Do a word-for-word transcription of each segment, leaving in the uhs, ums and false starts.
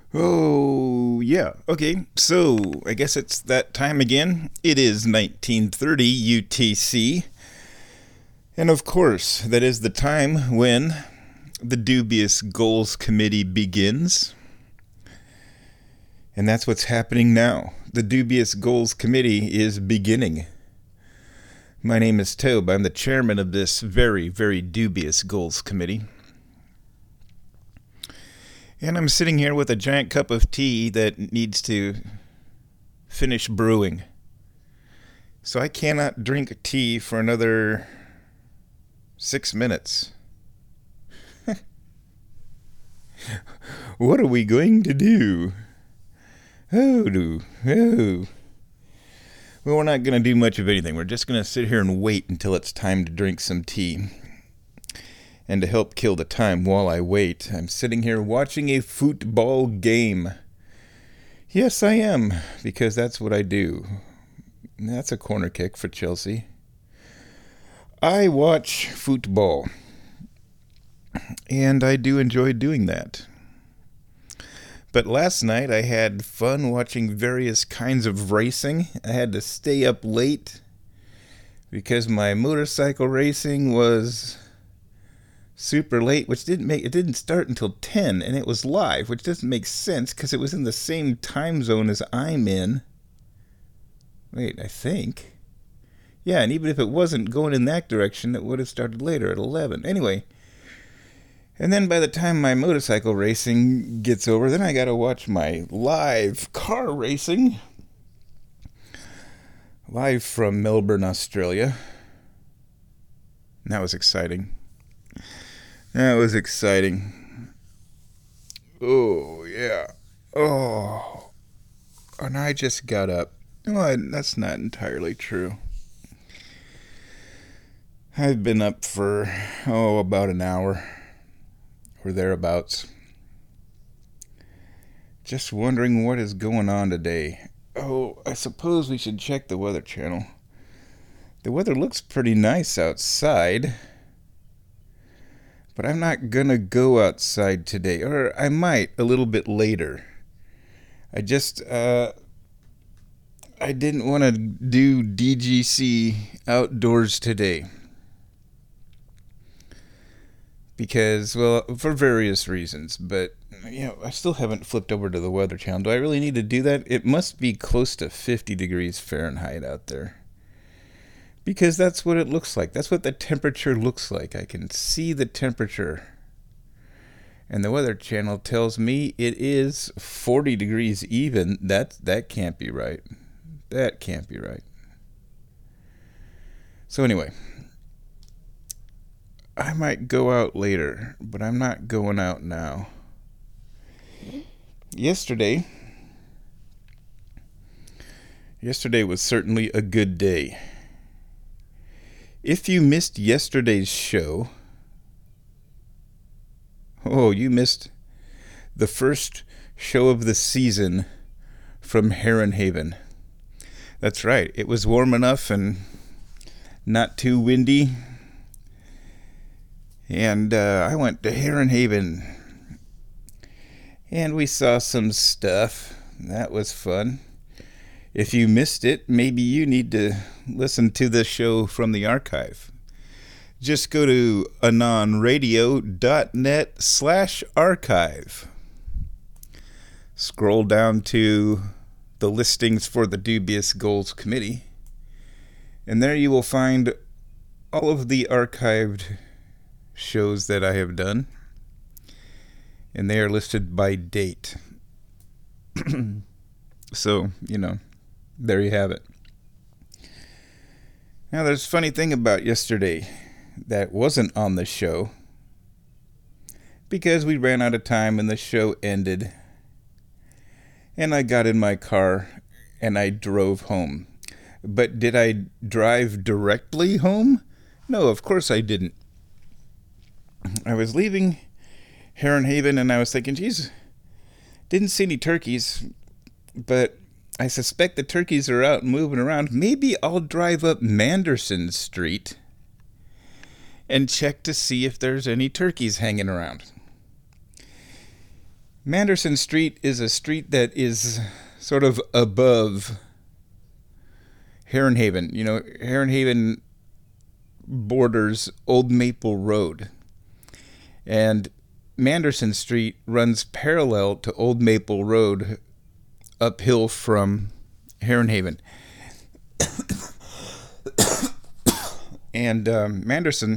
Oh, yeah. Okay, so I guess it's that time again. It is nineteen thirty U T C. And of course, that is the time when the Dubious Goals Committee begins. And that's what's happening now. The Dubious Goals Committee is beginning. My name is Tobe. I'm the chairman of this very, very dubious Goals Committee. And I'm sitting here with a giant cup of tea that needs to finish brewing. So I cannot drink tea for another six minutes. What are we going to do? Oh, do, oh. Well, we're not going to do much of anything. We're just going to sit here and wait until it's time to drink some tea. And to help kill the time while I wait, I'm sitting here watching a football game. Yes, I am, because that's what I do. That's a corner kick for Chelsea. I watch football, and I do enjoy doing that. But last night I had fun watching various kinds of racing. I had to stay up late because my motorcycle racing was super late, which didn't make it didn't start until ten, and it was live, which doesn't make sense because it was in the same time zone as I'm in. Wait, I think. Yeah, and even if it wasn't going in that direction, it would have started later at eleven. Anyway, and then by the time my motorcycle racing gets over, then I gotta watch my live car racing. Live from Melbourne, Australia. And that was exciting. That was exciting. Oh, yeah. Oh. And I just got up. Well, that's not entirely true. I've been up for, oh, about an hour or thereabouts. Just wondering what is going on today. Oh, I suppose we should check the Weather Channel. The weather looks pretty nice outside. But I'm not gonna go outside today, or I might a little bit later. I just, uh, I didn't want to do D G C outdoors today. Because, well, for various reasons, but, you know, I still haven't flipped over to the Weather Channel. Do I really need to do that? It must be close to fifty degrees Fahrenheit out there. Because that's what it looks like. That's what the temperature looks like. I can see the temperature. And the Weather Channel tells me it is forty degrees even. That, that can't be right. That can't be right. So anyway, I might go out later, but I'm not going out now. Yesterday, yesterday was certainly a good day. If you missed yesterday's show, oh, you missed the first show of the season from Heron Haven. That's right, it was warm enough and not too windy. And uh, I went to Heron Haven, and we saw some stuff. That was fun. If you missed it, maybe you need to listen to the show from the archive. Just go to anonradio.net slash archive. Scroll down to the listings for the Dubious Goals Committee, and there you will find all of the archived shows that I have done, and they are listed by date. So, you know, there you have it. Now, there's a funny thing about yesterday that wasn't on the show, because we ran out of time and the show ended, and I got in my car and I drove home. But did I drive directly home? No, of course I didn't. I was leaving Heron Haven and I was thinking, geez, didn't see any turkeys, but I suspect the turkeys are out moving around. Maybe I'll drive up Manderson Street and check to see if there's any turkeys hanging around. Manderson Street is a street that is sort of above Heron Haven. You know, Heron Haven borders Old Maple Road. And Manderson Street runs parallel to Old Maple Road uphill from Heron Haven. And um, Manderson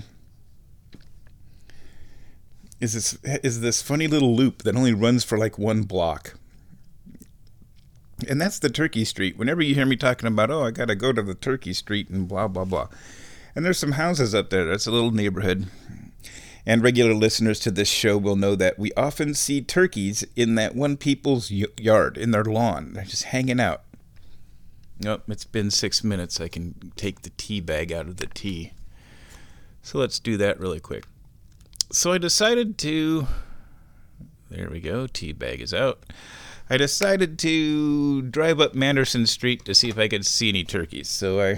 is this is this funny little loop that only runs for like one block. And that's the Turkey Street. Whenever you hear me talking about, oh, I got to go to the Turkey Street and blah, blah, blah. And there's some houses up there. That's a little neighborhood. And regular listeners to this show will know that we often see turkeys in that one people's yard, in their lawn. They're just hanging out. Nope, it's been six minutes. I can take the tea bag out of the tea. So let's do that really quick. So I decided to... There we go. Tea bag is out. I decided to drive up Manderson Street to see if I could see any turkeys. So I...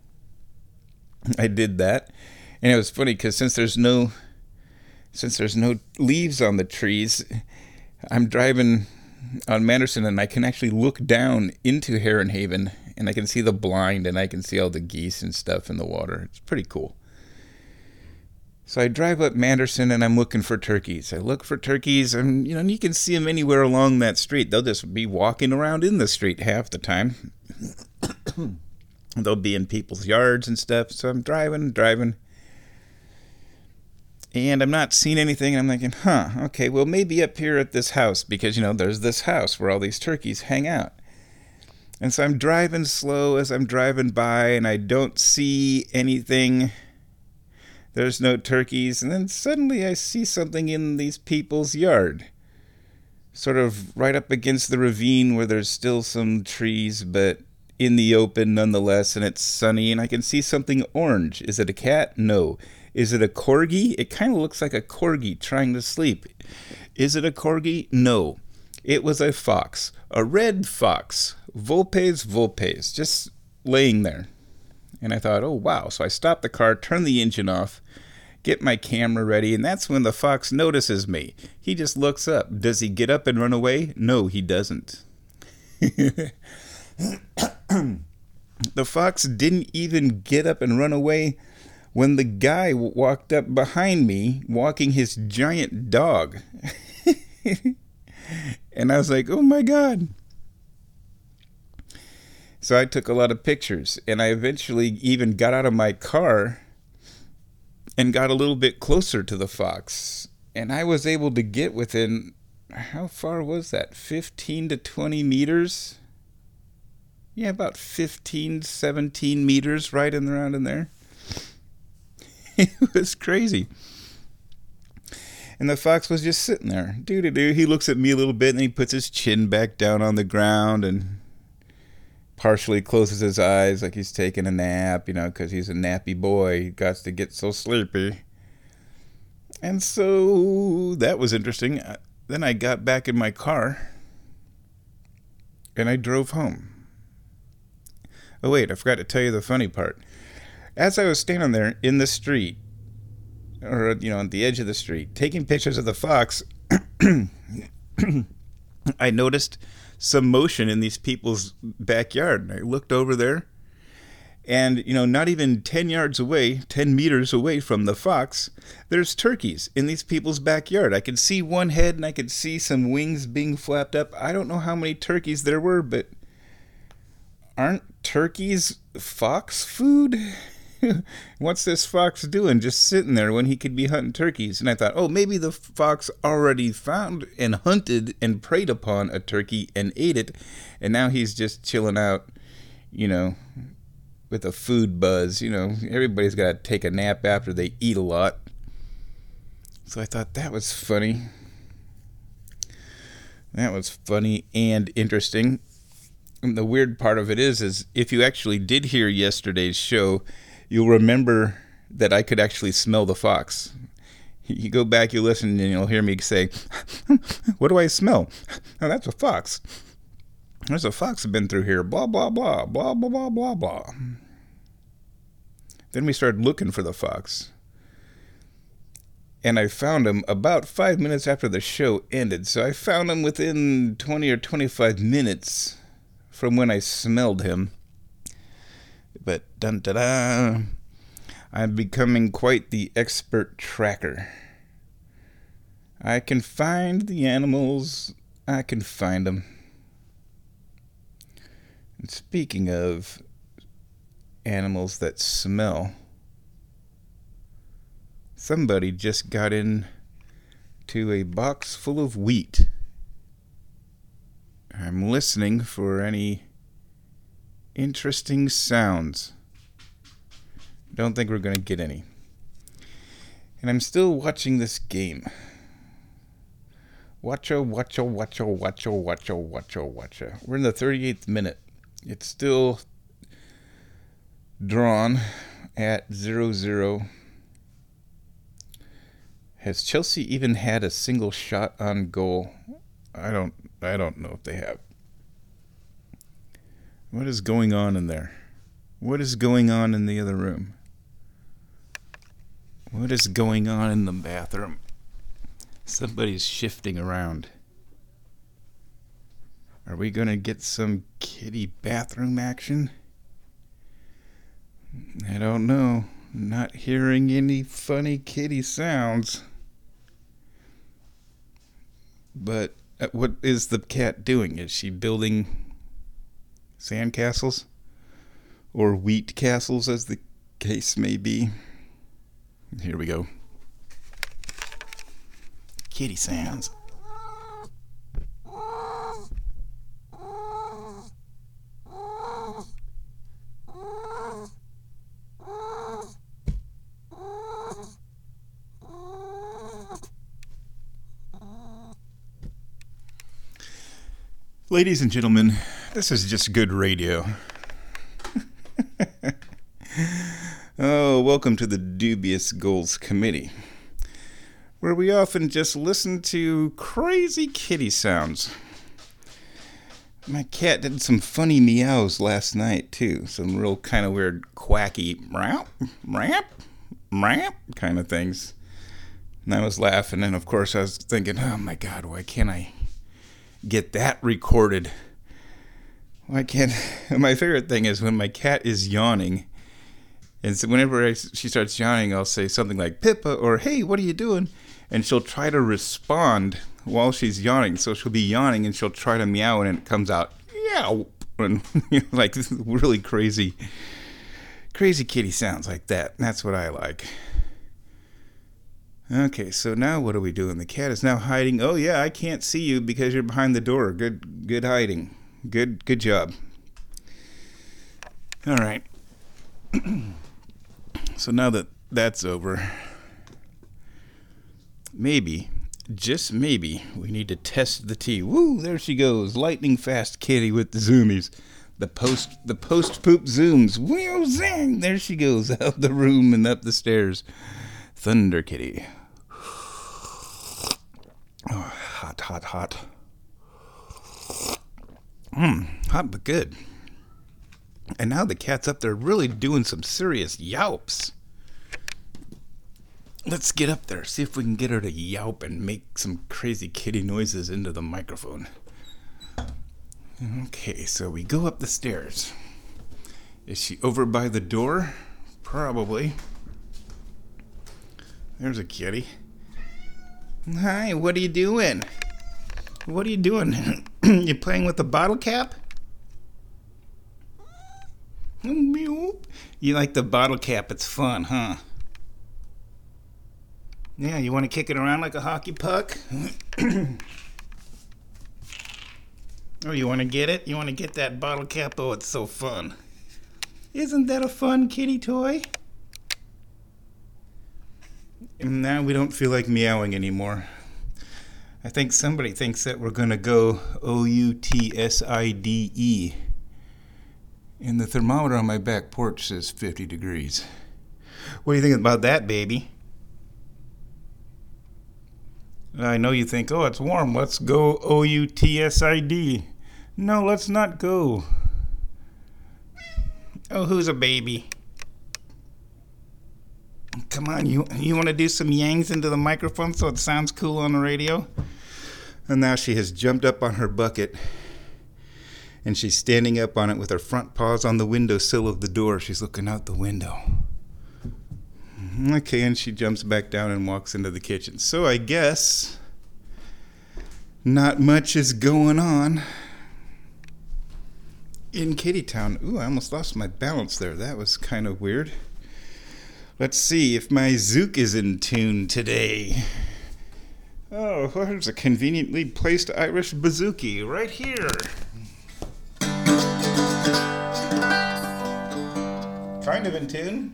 I did that. And it was funny because since there's no... Since there's no leaves on the trees, I'm driving on Manderson and I can actually look down into Heron Haven and I can see the blind and I can see all the geese and stuff in the water. It's pretty cool. So I drive up Manderson and I'm looking for turkeys. I look for turkeys and, you know, you can see them anywhere along that street. They'll just be walking around in the street half the time. They'll be in people's yards and stuff. So I'm driving, driving. And I'm not seeing anything, and I'm thinking, huh, okay, well, maybe up here at this house, because, you know, there's this house where all these turkeys hang out. And so I'm driving slow as I'm driving by, and I don't see anything. There's no turkeys, and then suddenly I see something in these people's yard, sort of right up against the ravine where there's still some trees, but in the open nonetheless, and it's sunny, and I can see something orange. Is it a cat? No. Is it a corgi? It kind of looks like a corgi trying to sleep. Is it a corgi? No. It was a fox. A red fox. Vulpes vulpes. Just laying there. And I thought, oh, wow. So I stopped the car, turned the engine off, get my camera ready, and that's when the fox notices me. He just looks up. Does he get up and run away? No, he doesn't. The fox didn't even get up and run away when the guy walked up behind me walking his giant dog. And I was like, oh my God. So I took a lot of pictures, and I eventually even got out of my car and got a little bit closer to the fox. And I was able to get within, how far was that? fifteen to twenty meters? Yeah, about fifteen, seventeen meters, right in around in there. It was crazy. And the fox was just sitting there. Doo-doo-doo. He looks at me a little bit, and he puts his chin back down on the ground and partially closes his eyes like he's taking a nap, you know, because he's a nappy boy. He got to get so sleepy. And so that was interesting. Then I got back in my car, and I drove home. Oh, wait, I forgot to tell you the funny part. As I was standing there in the street, or, you know, on the edge of the street, taking pictures of the fox, I noticed some motion in these people's backyard. And I looked over there, and, you know, not even ten yards away, ten meters away from the fox, there's turkeys in these people's backyard. I could see one head, and I could see some wings being flapped up. I don't know how many turkeys there were, but aren't turkeys fox food? What's this fox doing just sitting there when he could be hunting turkeys? And I thought, oh, maybe the fox already found and hunted and preyed upon a turkey and ate it, and now he's just chilling out, you know, with a food buzz. You know, everybody's got to take a nap after they eat a lot. So I thought that was funny. That was funny and interesting. And the weird part of it is, is if you actually did hear yesterday's show, you'll remember that I could actually smell the fox. You go back, you listen, and you'll hear me say, what do I smell? Oh, that's a fox. There's a fox been through here. Blah, blah, blah, blah, blah, blah, blah, blah. Then we started looking for the fox. And I found him about five minutes after the show ended. So I found him within twenty or twenty-five minutes from when I smelled him. But dun da da, I'm becoming quite the expert tracker. I can find the animals. I can find them. And speaking of animals that smell, somebody just got in to a box full of wheat. I'm listening for any interesting sounds. Don't think we're going to get any. And I'm still watching this game. Watcha, watcha, watcha, watcha, watcha, watcha, watcha. We're in the thirty-eighth minute. It's still drawn at zero zero. Has Chelsea even had a single shot on goal? I don't I don't know if they have. What is going on in there? What is going on in the other room? What is going on in the bathroom? Somebody's shifting around. Are we going to get some kitty bathroom action? I don't know. Not hearing any funny kitty sounds. But uh, what is the cat doing? Is she building sandcastles? Or wheat castles, as the case may be? Here we go. Kitty sounds. Ladies and gentlemen, this is just good radio. Oh, welcome to the Dubious Goals Committee, where we often just listen to crazy kitty sounds. My cat did some funny meows last night, too. Some real kind of weird, quacky, ramp, ramp, ramp kind of things. And I was laughing, and of course I was thinking, oh my God, why can't I get that recorded? Why can't... My favorite thing is when my cat is yawning, and so whenever I, she starts yawning, I'll say something like, Pippa, or hey, what are you doing? And she'll try to respond while she's yawning. So she'll be yawning and she'll try to meow, and it comes out, meow, and you know, like really crazy, crazy kitty sounds like that. That's what I like. Okay, so now what are we doing? The cat is now hiding. Oh yeah, I can't see you because you're behind the door. Good, good hiding. Good, good job. All right. So now that that's over, maybe, just maybe, we need to test the tea. Woo, there she goes, lightning fast kitty with the zoomies. The post, the post poop zooms. Wheel zing, there she goes out the room and up the stairs. Thunder kitty. Oh, hot, hot, hot. Mmm, hot but good. And now the cat's up there really doing some serious yelps. Let's get up there, see if we can get her to yelp and make some crazy kitty noises into the microphone. Okay, so we go up the stairs. Is she over by the door? Probably. There's a kitty. Hi, what are you doing? What are you doing? You playing with the bottle cap? You like the bottle cap, it's fun, huh? Yeah, you want to kick it around like a hockey puck? Oh, you want to get it? You want to get that bottle cap? Oh, it's so fun. Isn't that a fun kitty toy? And now we don't feel like meowing anymore. I think somebody thinks that we're going to go O U T S I D E. And the thermometer on my back porch says fifty degrees. What do you think about that, baby? I know you think, oh, it's warm. Let's go O U T S I D. No, let's not go. Oh, who's a baby? Come on, you you want to do some yangs into the microphone so it sounds cool on the radio? And now she has jumped up on her bucket, and she's standing up on it with her front paws on the windowsill of the door. She's looking out the window. Okay, and she jumps back down and walks into the kitchen. So I guess not much is going on in Kitty Town. Ooh, I almost lost my balance there. That was kind of weird. Let's see if my Zook is in tune today. Oh, well, there's a conveniently placed Irish bouzouki right here. Kind of in tune.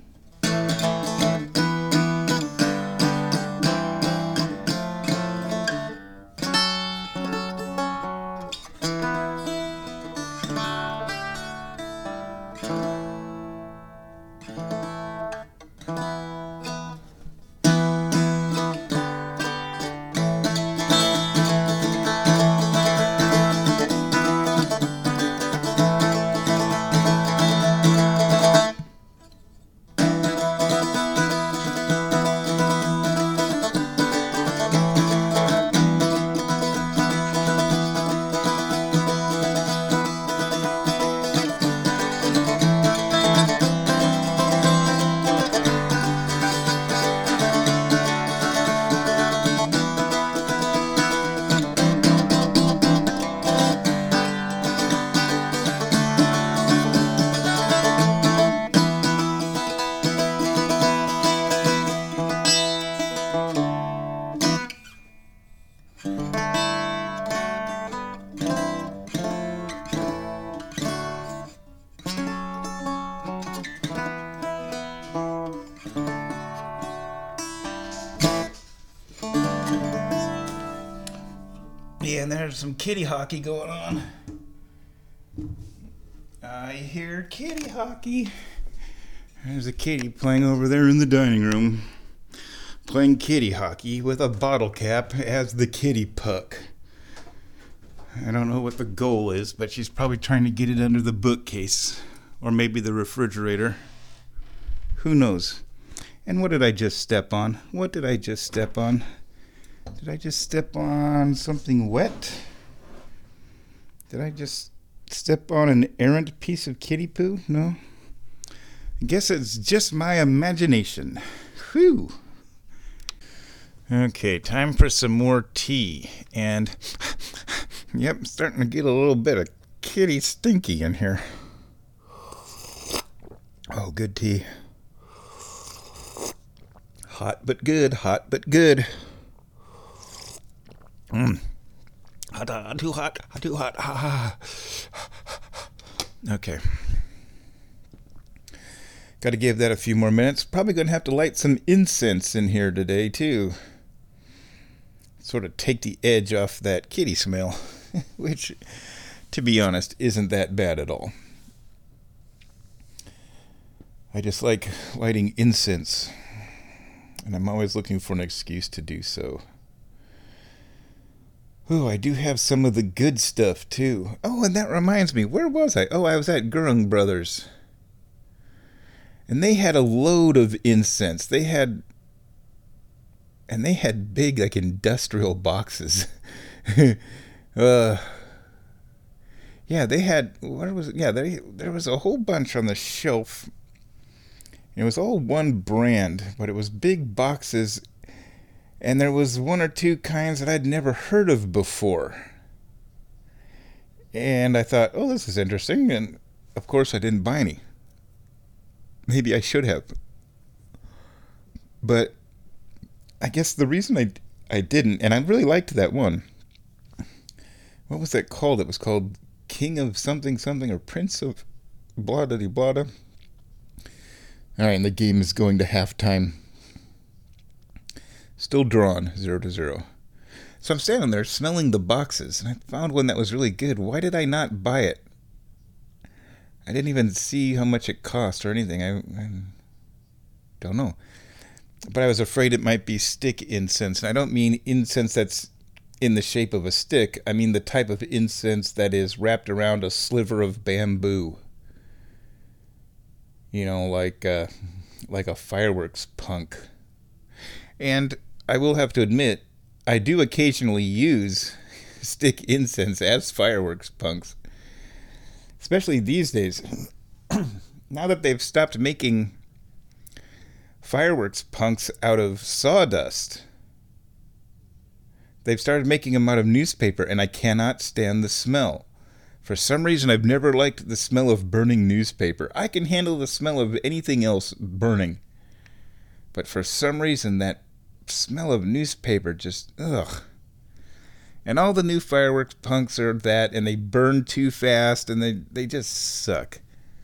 Yeah, and there's some kitty hockey going on. I hear kitty hockey. There's a kitty playing over there in the dining room. Playing kitty hockey with a bottle cap as the kitty puck. I don't know what the goal is, but she's probably trying to get it under the bookcase. Or maybe the refrigerator. Who knows? And what did I just step on? What did I just step on? Did I just step on something wet? Did I just step on an errant piece of kitty poo? No? I guess it's just my imagination. Whew. Okay, time for some more tea. And, yep, starting to get a little bit of kitty stinky in here. Oh, good tea. Hot but good, hot but good. Mm. Hot, hot, too hot, too hot. Ah. Okay. Got to give that a few more minutes. Probably going to have to light some incense in here today, too. Sort of take the edge off that kitty smell, which, to be honest, isn't that bad at all. I just like lighting incense, and I'm always looking for an excuse to do so. Oh, I do have some of the good stuff, too. Oh, and that reminds me, where was I? Oh, I was at Gurung Brothers. And they had a load of incense. They had, and they had big, like, industrial boxes. uh, yeah, they had, what was it? Yeah, they, there was a whole bunch on the shelf. It was all one brand, but it was big boxes. And there was one or two kinds that I'd never heard of before. And I thought, oh, this is interesting. And, of course, I didn't buy any. Maybe I should have. But I guess the reason I, I didn't, and I really liked that one. What was that called? It was called King of something something or Prince of blah da blah da. All right, and the game is going to halftime. Still drawn, zero to zero. So I'm standing there smelling the boxes, and I found one that was really good. Why did I not buy it? I didn't even see how much it cost or anything. I, I don't know. But I was afraid it might be stick incense. And I don't mean incense that's in the shape of a stick. I mean the type of incense that is wrapped around a sliver of bamboo. You know, like, uh, like a fireworks punk. And I will have to admit, I do occasionally use stick incense as fireworks punks. Especially these days. Now that they've stopped making fireworks punks out of sawdust, they've started making them out of newspaper, and I cannot stand the smell. For some reason, I've never liked the smell of burning newspaper. I can handle the smell of anything else burning. But for some reason, that smell of newspaper just, ugh. And all the new fireworks punks are that, and they burn too fast, and they, they just suck.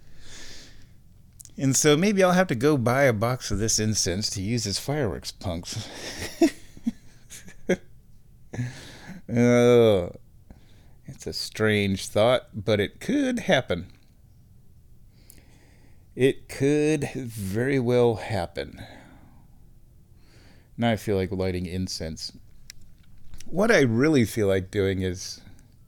And so maybe I'll have to go buy a box of this incense to use as fireworks punks. Oh, it's a strange thought, but it could happen. It could very well happen. Now I feel like lighting incense. What I really feel like doing is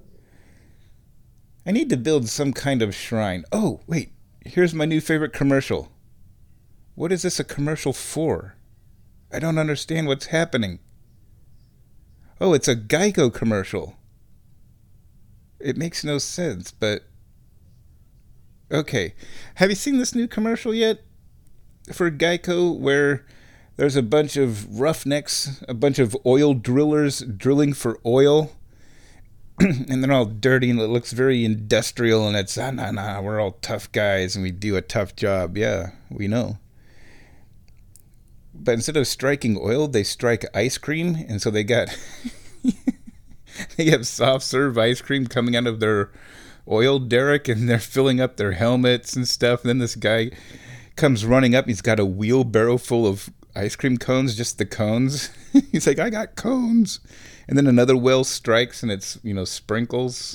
I need to build some kind of shrine. Oh, wait. Here's my new favorite commercial. What is this a commercial for? I don't understand what's happening. Oh, it's a Geico commercial. It makes no sense, but... Okay. Have you seen this new commercial yet? For Geico, where there's a bunch of roughnecks, a bunch of oil drillers drilling for oil. And they're all dirty, and it looks very industrial, and it's, ah, nah, nah, we're all tough guys, and we do a tough job. Yeah, we know. But instead of striking oil, they strike ice cream, and so they got... they have soft serve ice cream coming out of their oil derrick, and they're filling up their helmets and stuff. And then this guy comes running up. He's got a wheelbarrow full of ice cream cones, just the cones. He's like, I got cones. And then another well strikes, and it's, you know, sprinkles.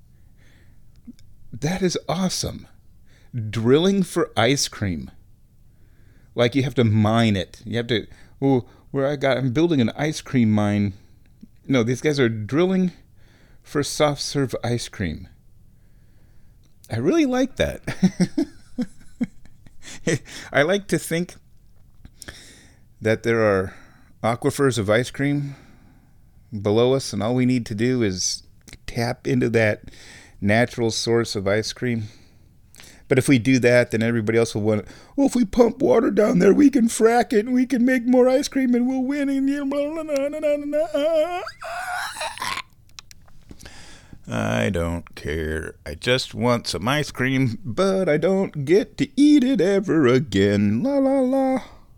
That is awesome. Drilling for ice cream. Like you have to mine it. You have to, oh, where I got, I'm building an ice cream mine. No, these guys are drilling for soft serve ice cream. I really like that. I like to think that there are aquifers of ice cream below us, and all we need to do is tap into that natural source of ice cream. But if we do that, then everybody else will want to, well, if we pump water down there, we can frack it, and we can make more ice cream, and we'll win. And I don't care. I just want some ice cream, but I don't get to eat it ever again. La la la.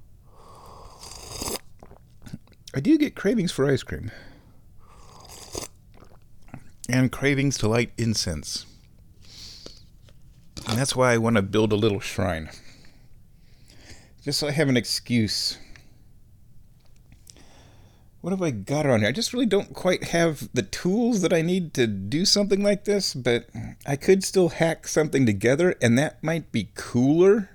I do get cravings for ice cream. And cravings to light incense. And that's why I want to build a little shrine. Just so I have an excuse. What have I got around here? I just really don't quite have the tools that I need to do something like this, but I could still hack something together, and that might be cooler.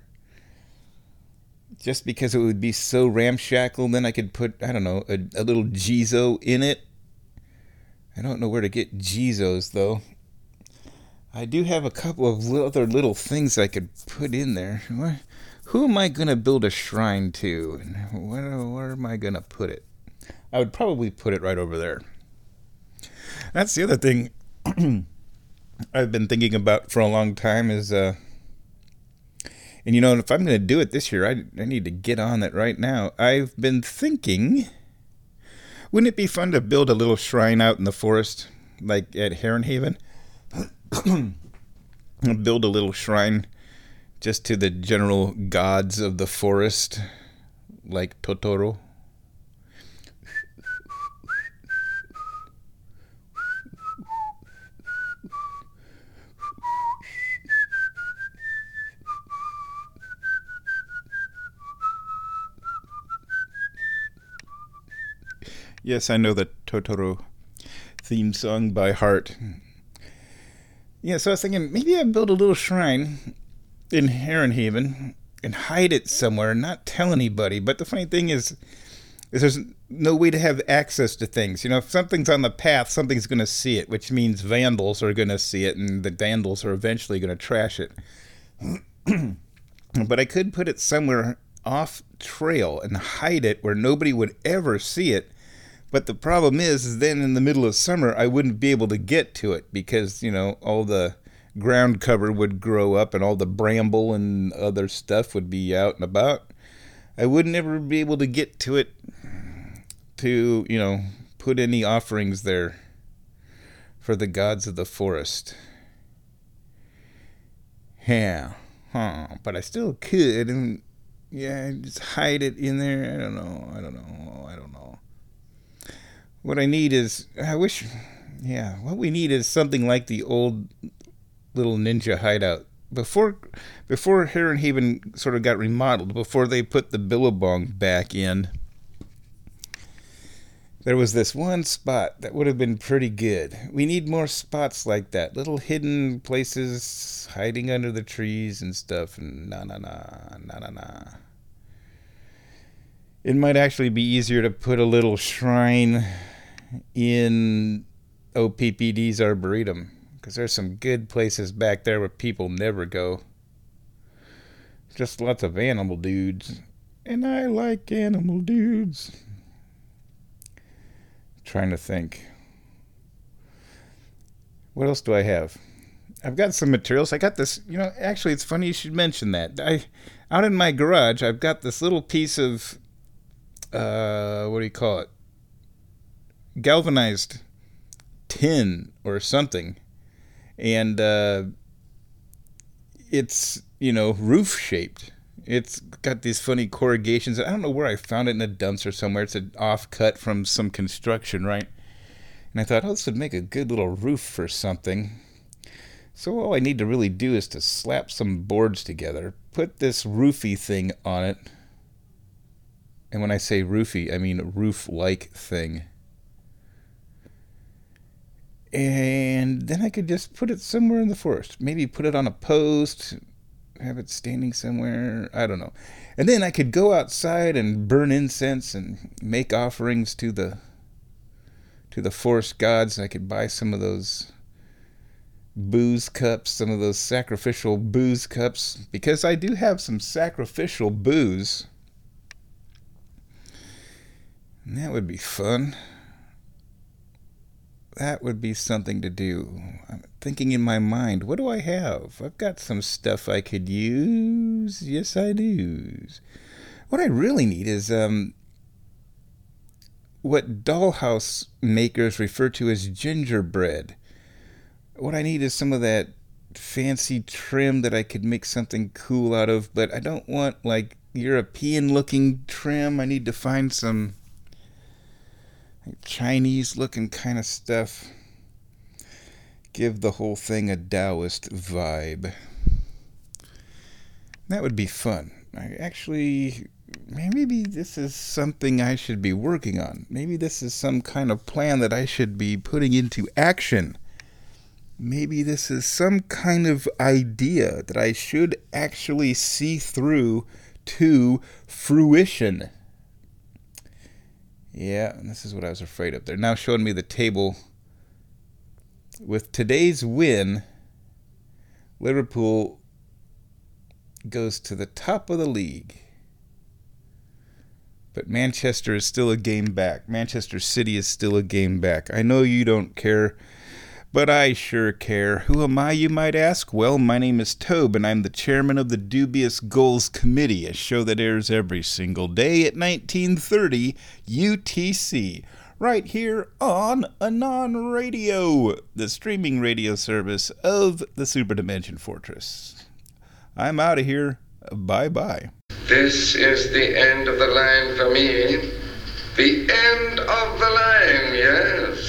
Just because it would be so ramshackle, then I could put, I don't know, a, a little Jizo in it. I don't know where to get Jizos, though. I do have a couple of other little things I could put in there. What, who am I going to build a shrine to? Where, where am I going to put it? I would probably put it right over there. That's the other thing I've been thinking about for a long time is, uh, and you know, if I'm going to do it this year, I, I need to get on it right now. I've been thinking, wouldn't it be fun to build a little shrine out in the forest, like at Heron Haven? Build a little shrine just to the general gods of the forest, like Totoro. Yes, I know the Totoro theme song by heart. Yeah, so I was thinking, maybe I'd build a little shrine in Heron Haven and hide it somewhere and not tell anybody. But the funny thing is, is there's no way to have access to things. You know, if something's on the path, something's going to see it, which means vandals are going to see it, and the vandals are eventually going to trash it. But I could put it somewhere off trail and hide it where nobody would ever see it. But the problem is, is then in the middle of summer, I wouldn't be able to get to it because, you know, all the ground cover would grow up and all the bramble and other stuff would be out and about. I would never be able to get to it to, you know, put any offerings there for the gods of the forest. Yeah, huh, but I still could, and yeah, just hide it in there. I don't know, I don't know, I don't know. What I need is, I wish, yeah, what we need is something like the old little ninja hideout. Before before Heron Haven sort of got remodeled, before they put the Billabong back in, there was this one spot that would have been pretty good. We need more spots like that. Little hidden places hiding under the trees and stuff. And na na na, na na na. It might actually be easier to put a little shrine in O P P D's Arboretum, because there's some good places back there where people never go. Just lots of animal dudes. And I like animal dudes. Trying to think. What else do I have? I've got some materials. I got this, you know, actually it's funny you should mention that. I out in my garage, I've got this little piece of uh what do you call it? Galvanized tin or something. And uh it's, you know, roof shaped. It's got these funny corrugations. I don't know where I found it, in a dumpster somewhere. It's an offcut from some construction, right? And I thought, oh, this would make a good little roof for something. So all I need to really do is to slap some boards together, put this roofy thing on it. And when I say roofy, I mean roof-like thing. And then I could just put it somewhere in the forest. Maybe put it on a post, have it standing somewhere, I don't know. And then I could go outside and burn incense and make offerings to the to the forest gods. I could buy some of those booze cups, some of those sacrificial booze cups, because I do have some sacrificial booze. And that would be fun. That would be something to do. I'm thinking in my mind, what do I have? I've got some stuff I could use. Yes, I do. What I really need is um, what dollhouse makers refer to as gingerbread. What I need is some of that fancy trim that I could make something cool out of, but I don't want like European-looking trim. I need to find some Chinese looking kind of stuff. Give the whole thing a Taoist vibe. That would be fun. I actually, maybe this is something I should be working on. Maybe this is some kind of plan that I should be putting into action. Maybe this is some kind of idea that I should actually see through to fruition. Yeah, and this is what I was afraid of. They're now showing me the table. With today's win, Liverpool goes to the top of the league. But Manchester is still a game back. Manchester City is still a game back. I know you don't care, but I sure care. Who am I, you might ask? Well, my name is Tobe, and I'm the chairman of the Dubious Goals Committee, a show that airs every single day at nineteen thirty U T C, right here on Anon Radio, the streaming radio service of the Super Dimension Fortress. I'm out of here. Bye-bye. This is the end of the line for me. The end of the line, yes.